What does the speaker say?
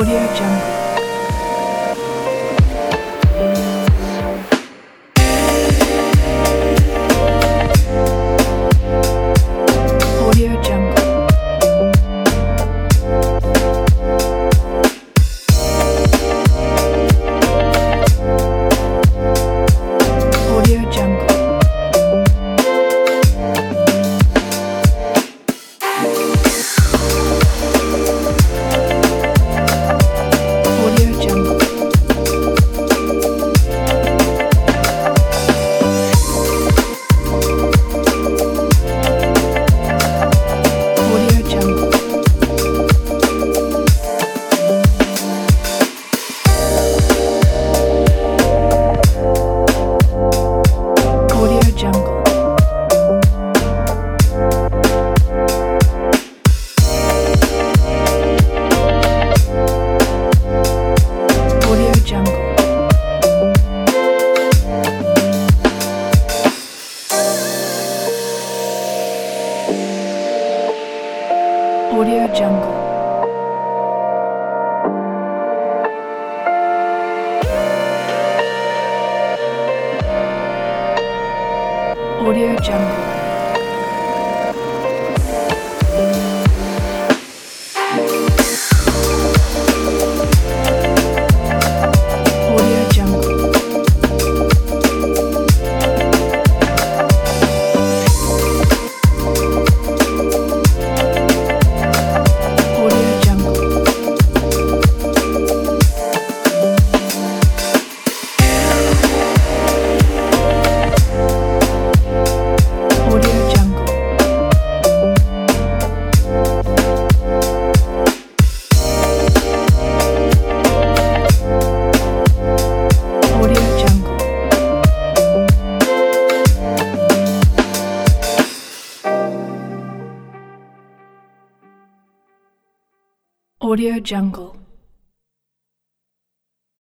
Audio Jungle. Audio Jungle. Audio Jungle. Audio Jungle. Audio Jungle. Audio Jungle. Audio Jungle. Audio Jungle. Audio Jungle. Audio Jungle. Audio Jungle. Audio Jungle. Audio Jungle. Audio Jungle.